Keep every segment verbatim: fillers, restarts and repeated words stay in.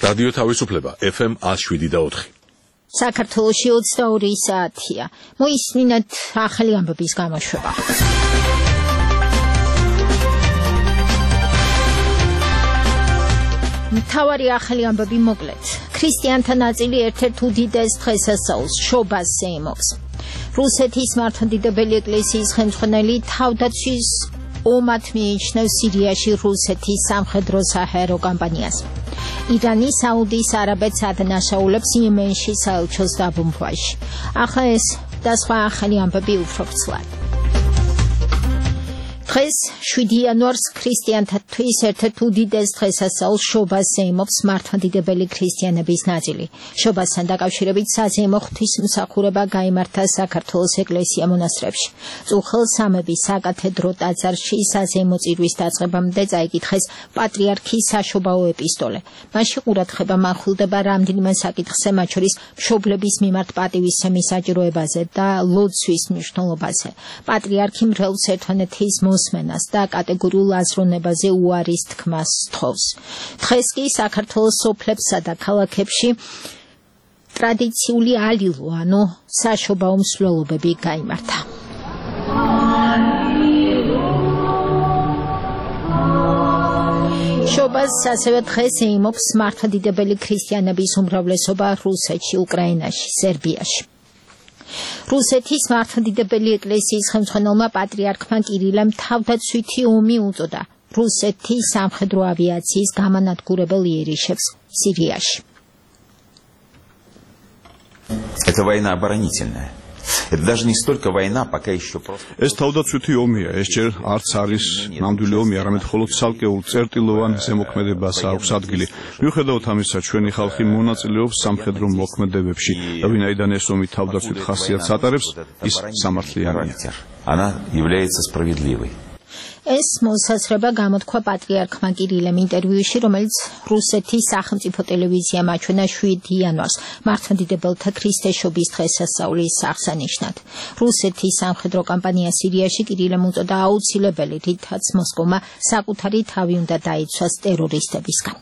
რადიო თავისუფლება F M one oh seven და four. საქართველოში ოცდაორი საათია. მოისმინეთ ახალი ამბების გამოშვება. მთავარი ახალი ამბები მოკლედ. ქრისტიანთა ნაწილი ერთ-ერთ უდიდეს დღესასწაულს შობას ეიმობს. რუსეთის მართლმადიდებელი ეკლესიის ხელმძღვანელი თავდაცვის ომად მიიჩნევს სირიაში რუსეთის სამხედრო საჰაერო კამპანიას. ირანი საუდის არაბეთს ადანაშაულებს იემენში საელჩოს დაბომბვაში. ახლა ეს და სხვა ახალი ამბები უფრო ვრცლად. დღეს შვიდი იანვარს ქრისტიანთათვის ერთ-ერთ უდიდეს დღესასწაულს შობას ეიმობს მართლმადიდებელი ქრისტიანების ნაწილი. შობასთან დაკავშირებით საზეიმო ღვთისმსახურება გაიმართა საქართველოს ეკლესია მონასტრებში. წუხელ-სამების საკათედრო ტაძარში საზეიმო წირვის დაწყებამდე წაიკითხეს პატრიარქის საშობაო ეპისტოლე. მასში ყურადღება მახვილდება რამდენიმე საკითხზე, მათ შორის მშობლების მიმართ პატივისცემის საჭიროებაზე და ლოცვის მნიშვნელობაზე. პატრიარქი მრევლს ერთმანეთის მოსმენას და კატეგორიულ აზროვნებაზე უარის თქმას სთხოვს. დღეს კი საქართველოს სოფლებსა და ქალაქებში ტრადიციული ალილო, ანუ საშობაო მსვლელობები გაიმართა. შობას ასევე დღეს ეიმობს მართლმადიდებელი ქრისტიანების უმრავლესობა რუსეთში, უკრაინაში, სერბიაში. რუსეთის მართლმადიდებელი ეკლესიის ხელმძღვანელმა პატრიარქმა კირილემ თავდაცვითი ომი უწოდა რუსეთის სამხედრო ავიაციის გამანადგურებელ იერიშებს სირიაში. Это война оборонительная. Это даже не столько война, пока еще просто. ეს თავდაცვითი ომია, ეს ჯერ არც არის ნამდვილი ომი, არამედ მხოლოდ ცალკეულ წერტილოვან ზემოქმედებას აქვს ადგილი. მიუხედავად ამისა, ჩვენი ხალხი მონაწილეობს სამხედრო მოქმედებებში და ვინაიდან ეს ომი თავდაცვით ხასიათს ატარებს, ის სამართლიანია. Она является справедливой. ეს მოსაზრება გამოთქვა პატრიარქმა კირილემ ინტერვიუში, რომელიც რუსეთის სახელმწიფო ტელევიზიამ აჩვენა შვიდი იანვარს მართლმადიდებელთა ქრისტეშობის დღესასწაულის აღსანიშნად. რუსეთის სამხედრო კამპანია სირიაში კირილემ უწოდა აუცილებელი, რითაც მოსკოვმა საკუთარი თავი უნდა დაიცვას ტერორისტებისგან.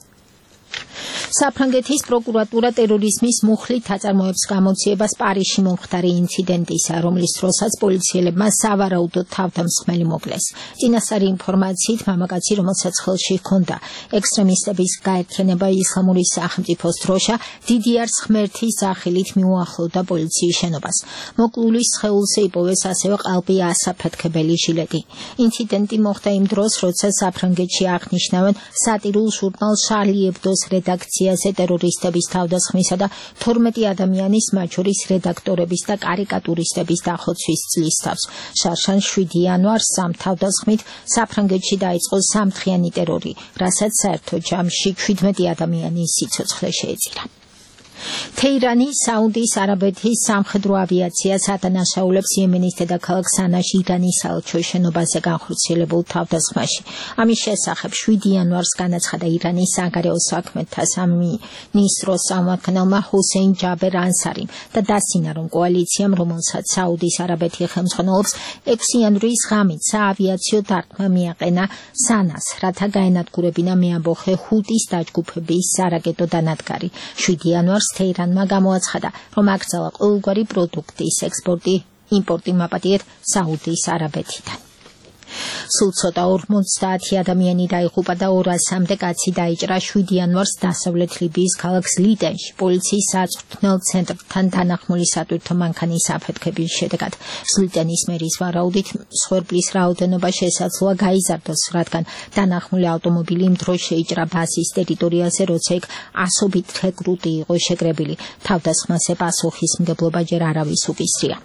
საფრანგეთის პროკურატურა ტერორიზმის მუხლით აწარმოებს გამოძიებას პარიზში მომხდარი ინციდენტისა, რომლის დროსაც პოლიციელებმა სავარაუდოდ თავდამსხმელი მოკლეს. წინასწარი ინფორმაციით მამაკაცი, რომელსაც ხელში ჰქონდა ექსტრემისტების გაერთიანება ისლამური სახელმწიფოს დროშა, დიდიარ ღმერთის სახელით მიუახლოვდა პოლიციის შენობას. მოკლულის სხეულზე იპოვეს ასევე ყალბი ასაფეთქებელი ჟილეტი. ინციდენტი მოხდა იმ დროს, როცა საფრანგეთში აღნიშნავენ სატირულ ჟურნალ შარლი ებდოს რედაქციაზე ტერორისტების თავდასხმისა და თორმეტი ადამიანის, მათ შორის რედაქტორების და კარიკატურისტების დახოცვის წლის თავს. შარშან შვიდი იანვარს ამ თავდასხმით საფრანგეთში დაიწყო სამდღიანი ტერორი, რასაც საერთო ჯამში ჩვიდმეტი ადამიანის სიცოცხლე შეეწირა. თეირანი საუდის არაბეთის სამხედრო ავიაციას ადანაშაულებს იემენის დედაქალაქ სანაში ირანის საელჩოს შენობაზე განხორციელებულ თავდასხმაში. ამის შესახებ შვიდი იანვარს განაცხადა ირანის საგარეო საქმეთა სამინისტროს წარმომადგენელმა ჰუსეინ ჯაბერ ანსარიმ და დასინა, რომ კოალიციამ, რომელსაც საუდის არაბეთი ხელმძღვანელობს, ექვსი იანვრის ღამით საავიაციო დარტყმა მიაყენა სანას, რათა გაენადგურებინა მეამბოხე ჰუტის დაჯგუფების სარაკეტო დანადგარი. შვიდი იანვარს თეირანმა გამოაცხადა, რომ აკრძალა ყოველგვარი პროდუქტის ექსპორტი, იმპორტი მაპატიეთ საუდის არაბეთიდან. სულ ცოტა ორმოცდაათი ადამიანი დაიღუპა და ორასამდე კაცი დაიჭრა შვიდი იანვარს დასავლეთ ლიბიის ქალაქ ლიტენში პოლიციის საწვრთნელ ცენტრთან თანახმული სატვირთო მანქანის აფეთქების შედეგად. ლიტენის მერის ვარაუდით, მსხვერპლის რაოდენობა შესაძლოა გაიზარდოს, რადგან თანახმული ავტომობილი იმ დროს შეიჭრა ბაზის ტერიტორიაზე, როცა იქ ასობით რეკრუტი იყო შეკრებილი. თავდასხმაზე პასუხისმგებლობა ჯერ არავის უკისრია.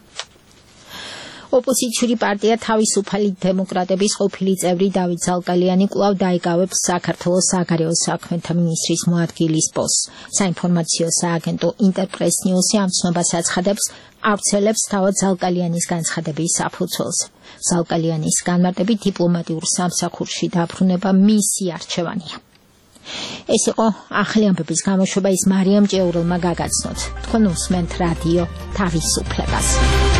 ოპოზიციური პარტია თავისუფალი დემოკრატების ყოფილი წევრი დავით ზალკალიანი კვლავ დაიკავებს საქართველოს საგარეო საქმეთა მინისტრის მოადგილის პოსტს. საინფორმაციო სააგენტო ინტერპრეს ნიუსი ამ ცნობას აცხადებს, ავრცელებს თავად ზალკალიანის განცხადების საფუძველს. ზალკალიანის განმარტებით დიპლომატიურ სამსახურში დაბრუნება მისი არჩევანია. ეს იყო ახალი ამბების გამოშვება, ის მარიამ ჭეურელმა გაგაცნოთ. თქვენ უსმენთ რადიო თავისუფლებას.